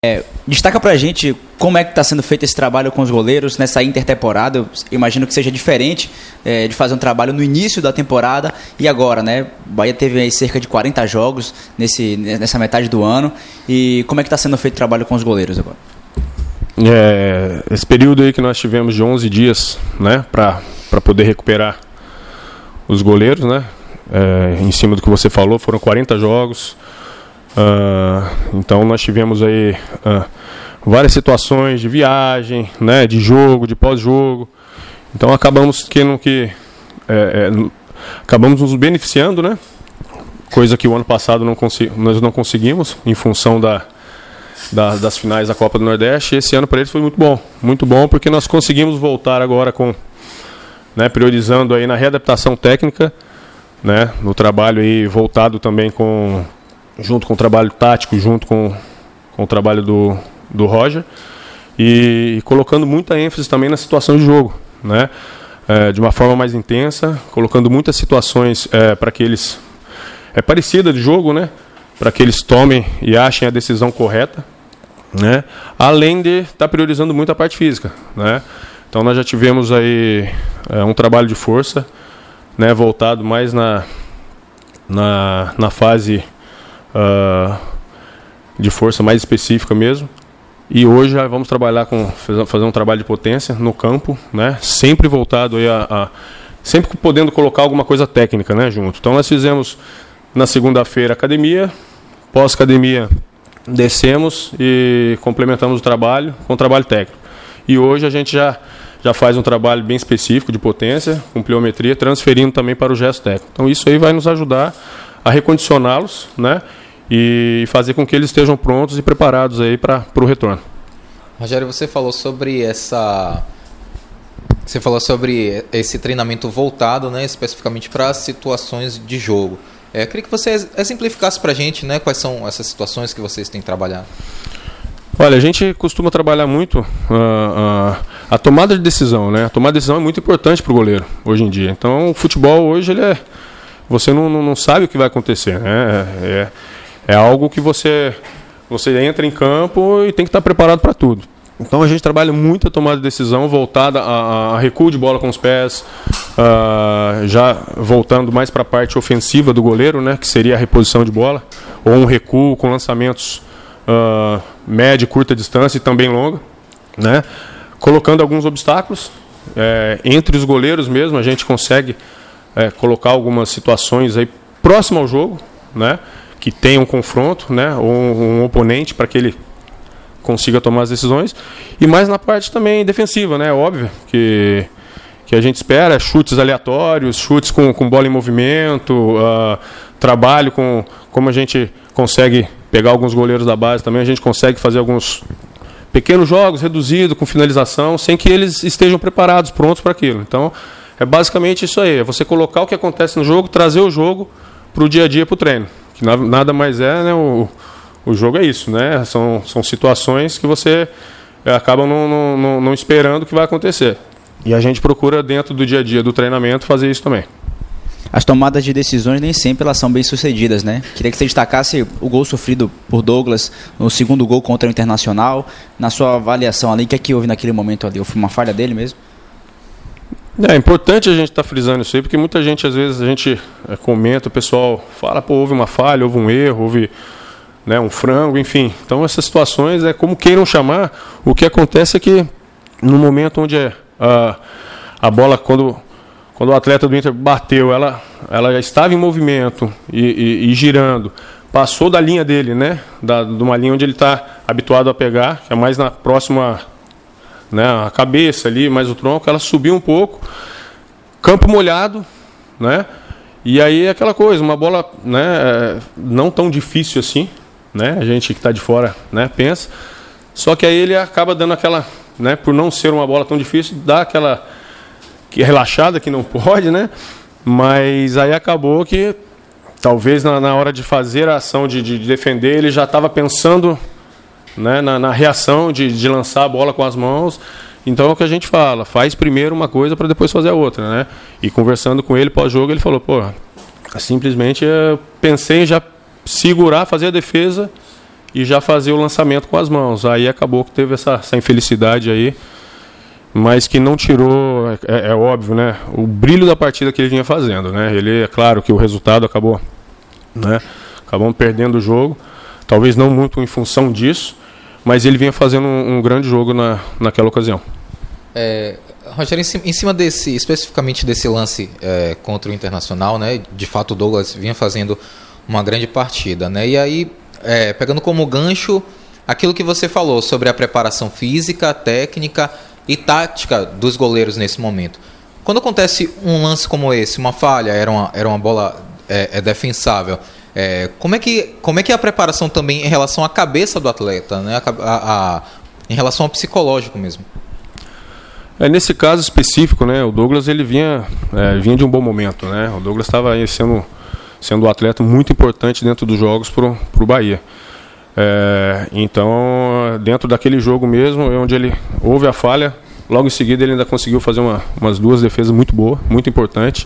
Destaca pra gente como é que está sendo feito esse trabalho com os goleiros nessa intertemporada. Eu imagino que seja diferente de fazer um trabalho no início da temporada e agora, né? O Bahia teve aí cerca de 40 jogos nessa metade do ano. E como é que está sendo feito o trabalho com os goleiros agora? Esse período aí que nós tivemos de 11 dias, né, para poder recuperar os goleiros, né? Em cima do que você falou, foram 40 jogos. Então nós tivemos aí várias situações de viagem, né, de jogo, de pós-jogo. Então acabamos acabamos nos beneficiando, né? Coisa que o ano passado nós não conseguimos em função das finais da Copa do Nordeste. Esse ano para eles foi muito bom porque nós conseguimos voltar agora priorizando aí na readaptação técnica, né, no trabalho aí voltado também junto com o trabalho tático, junto com o trabalho do Roger, e colocando muita ênfase também na situação de jogo, né? De uma forma mais intensa, colocando muitas situações para que eles parecida de jogo, né? Para que eles tomem e achem a decisão correta, né? Além de estar priorizando muito a parte física, né? Então nós já tivemos aí um trabalho de força, né? Voltado mais na fase de força mais específica mesmo. E hoje já vamos trabalhar fazer um trabalho de potência no campo, né? Sempre voltado aí sempre podendo colocar alguma coisa técnica, né, junto. Então nós fizemos na segunda-feira academia, pós-academia descemos e complementamos o trabalho com o trabalho técnico. E hoje a gente já faz um trabalho bem específico de potência, com pliometria, transferindo também para o gesto técnico. Então isso aí vai nos ajudar a recondicioná-los, né? E fazer com que eles estejam prontos e preparados aí para o retorno. Rogério, você falou sobre esse treinamento voltado, né, especificamente para situações de jogo. Eu queria que você exemplificasse para a gente, né, quais são essas situações que vocês têm trabalhado. Olha, a gente costuma trabalhar muito a tomada de decisão, né? A tomada de decisão é muito importante para o goleiro hoje em dia. Então, o futebol hoje você não sabe o que vai acontecer, né? É algo que você entra em campo e tem que estar preparado para tudo. Então a gente trabalha muito a tomada de decisão voltada a recuo de bola com os pés, já voltando mais para a parte ofensiva do goleiro, né, que seria a reposição de bola, ou um recuo com lançamentos média e curta distância e também longa, né, colocando alguns obstáculos. Entre os goleiros mesmo a gente consegue colocar algumas situações aí próximo ao jogo, né, que tem um confronto, né, ou um oponente para que ele consiga tomar as decisões, e mais na parte também defensiva, né, óbvio que a gente espera chutes aleatórios, chutes com bola em movimento, trabalho como a gente consegue pegar alguns goleiros da base também, a gente consegue fazer alguns pequenos jogos reduzidos com finalização, sem que eles estejam preparados, prontos para aquilo. Então é basicamente isso aí, é você colocar o que acontece no jogo, trazer o jogo para o dia a dia, para o treino. Que nada mais né, o jogo é isso, né? São situações que você acaba não esperando o que vai acontecer. E a gente procura, dentro do dia a dia do treinamento, fazer isso também. As tomadas de decisões nem sempre elas são bem sucedidas, né? Queria que você destacasse o gol sofrido por Douglas, no segundo gol contra o Internacional. Na sua avaliação ali, o que é que houve naquele momento ali? Foi uma falha dele mesmo? É importante a gente estar frisando isso aí, porque muita gente, às vezes, a gente comenta, o pessoal fala, houve uma falha, houve um erro, houve, né, um frango, enfim. Então, essas situações, como queiram chamar, o que acontece é que, no momento onde a bola, quando o atleta do Inter bateu, ela já estava em movimento e girando, passou da linha dele, né, de uma linha onde ele está habituado a pegar, que é mais na próxima, né, a cabeça ali, mais o tronco, ela subiu um pouco, campo molhado, né, e aí aquela coisa, uma bola, né, não tão difícil assim, né, a gente que está de fora, né, pensa, só que aí ele acaba dando aquela, né, por não ser uma bola tão difícil, dá aquela relaxada que não pode, né, mas aí acabou que talvez na hora de fazer a ação de defender, ele já estava pensando, né, na reação de lançar a bola com as mãos. Então é o que a gente fala, faz primeiro uma coisa para depois fazer a outra, né? E conversando com ele pós-jogo, ele falou, simplesmente eu pensei em já segurar, fazer a defesa e já fazer o lançamento com as mãos. Aí acabou que teve essa infelicidade aí, mas que não tirou, é óbvio, né, o brilho da partida que ele vinha fazendo, né? Ele, é claro que o resultado acabou, né, acabamos perdendo o jogo, talvez não muito em função disso, mas ele vinha fazendo um grande jogo naquela ocasião. Rogério, em cima especificamente desse lance contra o Internacional, né, de fato o Douglas vinha fazendo uma grande partida, né, e aí, pegando como gancho aquilo que você falou sobre a preparação física, técnica e tática dos goleiros nesse momento. Quando acontece um lance como esse, uma falha, era uma bola defensável, como é que é a preparação também em relação à cabeça do atleta, né, em relação ao psicológico mesmo? Nesse caso específico, né, o Douglas ele vinha de um bom momento, né? O Douglas estava aí sendo um atleta muito importante dentro dos jogos pro Bahia. Então, dentro daquele jogo mesmo, onde ele houve a falha, logo em seguida ele ainda conseguiu fazer umas 2 defesas muito boas, muito importantes.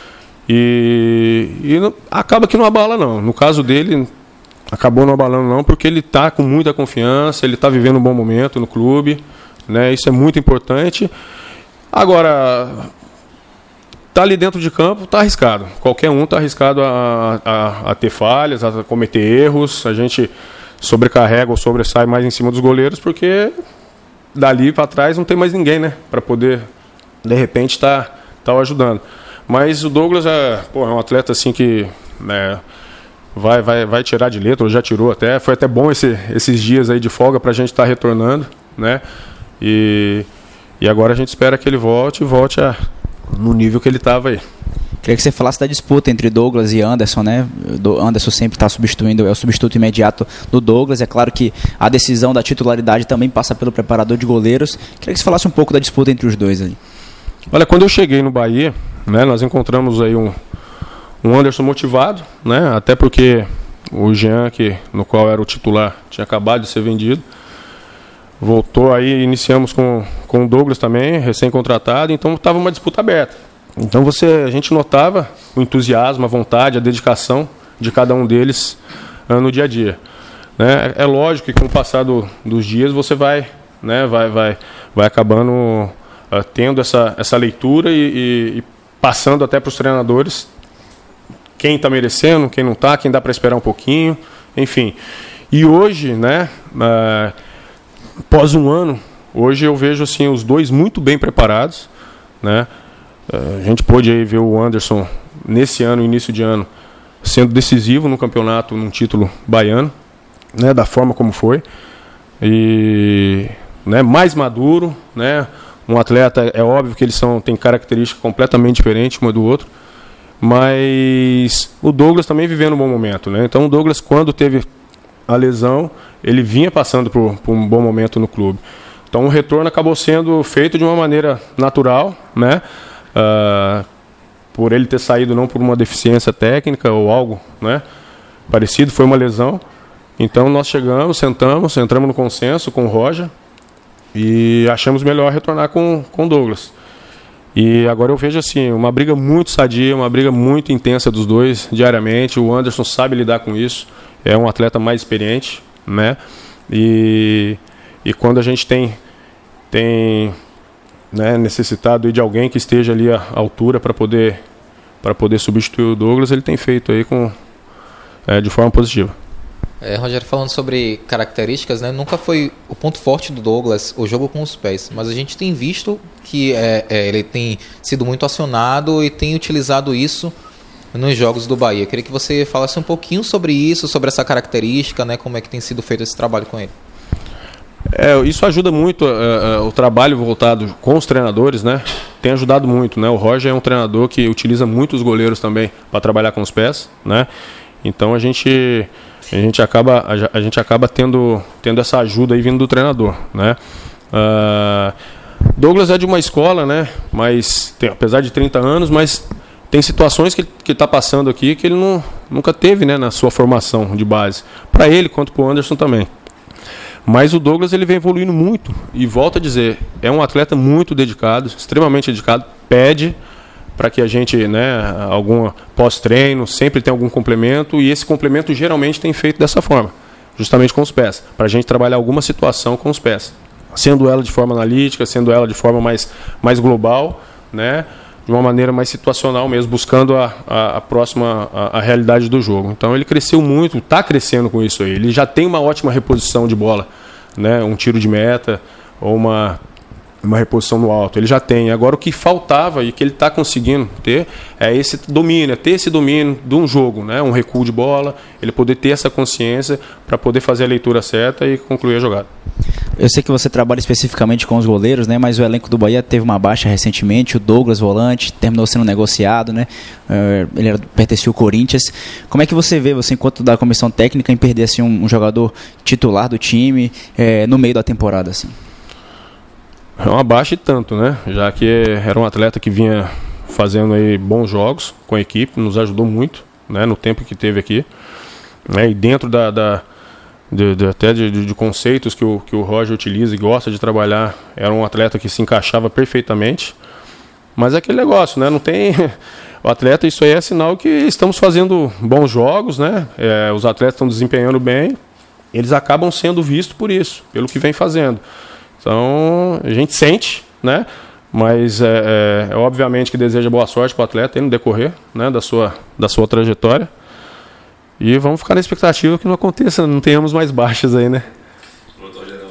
E acaba que não abala não. No caso dele, acabou não abalando não, porque ele está com muita confiança, ele está vivendo um bom momento no clube, né? Isso é muito importante. Agora, tá ali dentro de campo, tá arriscado. Qualquer um tá arriscado a ter falhas, a cometer erros. A gente sobrecarrega ou sobressai mais em cima dos goleiros, porque dali para trás não tem mais ninguém, né, para poder de repente tá ajudando. Mas o Douglas é um atleta assim que, né, vai tirar de letra, ou já tirou até. Foi até bom esses dias aí de folga para a gente estar retornando, né? E agora a gente espera que ele volte no nível que ele estava aí. Queria que você falasse da disputa entre Douglas e Anderson, né? Anderson sempre está substituindo, é o substituto imediato do Douglas. É claro que a decisão da titularidade também passa pelo preparador de goleiros. Queria que você falasse um pouco da disputa entre os dois aí. Olha, quando eu cheguei no Bahia, né, nós encontramos aí um Anderson motivado, né? Até porque o Jean, no qual era o titular, tinha acabado de ser vendido. Voltou aí, iniciamos com o Douglas também, recém-contratado, então estava uma disputa aberta. Então a gente notava o entusiasmo, a vontade, a dedicação de cada um deles no dia a dia. Né? É lógico que com o passar dos dias você vai acabando tendo essa leitura e passando até para os treinadores quem está merecendo, quem não está, quem dá para esperar um pouquinho, enfim. E hoje, né, após um ano, hoje eu vejo assim, os dois muito bem preparados, né? A gente pôde aí ver o Anderson nesse ano, início de ano, sendo decisivo no campeonato, num título baiano, né, da forma como foi, e, né, mais maduro, né, um atleta, é óbvio que eles têm características completamente diferentes um do outro, mas o Douglas também vivendo um bom momento, né? Então o Douglas, quando teve a lesão, ele vinha passando por um bom momento no clube. Então o retorno acabou sendo feito de uma maneira natural, né? Por ele ter saído não por uma deficiência técnica ou algo, né, parecido, foi uma lesão. Então nós entramos no consenso com o Roger e achamos melhor retornar com o Douglas. E agora eu vejo assim, uma briga muito sadia, uma briga muito intensa dos dois diariamente. O Anderson sabe lidar com isso, é um atleta mais experiente, né? E quando a gente tem né, necessitado de alguém que esteja ali à altura para poder substituir o Douglas, ele tem feito aí de forma positiva. Rogério, falando sobre características, né, nunca foi o ponto forte do Douglas o jogo com os pés, mas a gente tem visto que ele tem sido muito acionado e tem utilizado isso nos jogos do Bahia. Eu queria que você falasse um pouquinho sobre isso, sobre essa característica, né, como é que tem sido feito esse trabalho com ele. Isso ajuda muito o trabalho voltado com os treinadores, né? Tem ajudado muito, né? O Roger é um treinador que utiliza muito os goleiros também para trabalhar com os pés, né? Então a gente acaba tendo essa ajuda aí vindo do treinador, né? Douglas é de uma escola, né? Mas apesar de 30 anos, mas tem situações que está passando aqui que ele nunca teve, né, na sua formação de base. Para ele quanto para o Anderson também. Mas o Douglas ele vem evoluindo muito e volto a dizer, é um atleta muito dedicado, extremamente dedicado, pede para que a gente, né, algum pós-treino, sempre tem algum complemento e esse complemento geralmente tem feito dessa forma. justamente com os pés, para a gente trabalhar alguma situação com os pés, sendo ela de forma analítica, sendo ela de forma mais global, né? De uma maneira mais situacional mesmo, buscando a próxima a realidade do jogo. Então ele cresceu muito, está crescendo com isso aí. Ele já tem uma ótima reposição de bola, né? Um tiro de meta ou uma reposição no alto. Ele já tem. Agora o que faltava e que ele está conseguindo ter é esse domínio, ter esse domínio de um jogo, né? Um recuo de bola, ele poder ter essa consciência para poder fazer a leitura certa e concluir a jogada. Eu sei que você trabalha especificamente com os goleiros, né? Mas o elenco do Bahia teve uma baixa recentemente, o Douglas, volante, terminou sendo negociado, né? Ele pertencia ao Corinthians. Como é que você vê, você enquanto da comissão técnica, em perder assim, um jogador titular do time no meio da temporada? Assim? É uma baixa e tanto, né? Já que era um atleta que vinha fazendo aí bons jogos com a equipe, nos ajudou muito, né? No tempo que teve aqui, né? E dentro até de conceitos que o Roger utiliza e gosta de trabalhar, era um atleta que se encaixava perfeitamente. Mas é aquele negócio, né? Não tem... O atleta, isso aí é sinal que estamos fazendo bons jogos, né? Os atletas estão desempenhando bem, eles acabam sendo vistos por isso, pelo que vem fazendo. Então, a gente sente, né? Mas obviamente que deseja boa sorte para o atleta no decorrer, né? da sua trajetória. E vamos ficar na expectativa que não aconteça, não tenhamos mais baixas aí, né?